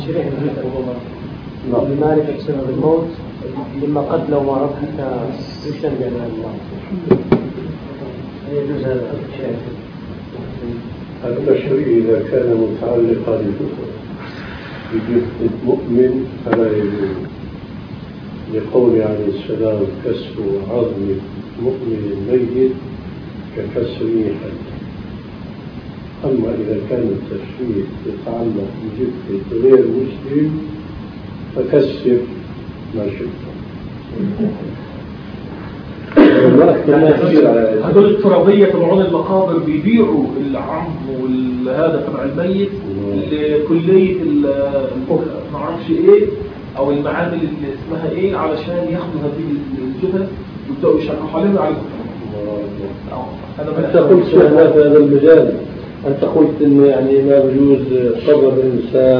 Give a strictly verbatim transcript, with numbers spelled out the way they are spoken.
شريح الجثة لمعرفة سبب الموت لما قد لو ما ربحت يشتن بأمان الله يجوز هذا الشيء. التشريع إذا كان متعلقا بجثة مؤمن فلا يجوز، لقول عليه السلام كسر عظم مؤمن ميت ككسره حي. أما إذا كان التشريع يتعلق بجثة غير مسلم فكسر ما شئت. هذول الترابية تبعون المقابر بيبيعوا العظم والهذا تبع الميت لكلية ما اعرفش ايه او المعامل اللي اسمها ايه علشان ياخذوا هذه الجثث ويبداوا يشرحوا عليهم على أنت قلت في هذا المجال، أنت قلت إنه يعني ما بجوز قبر الإنسان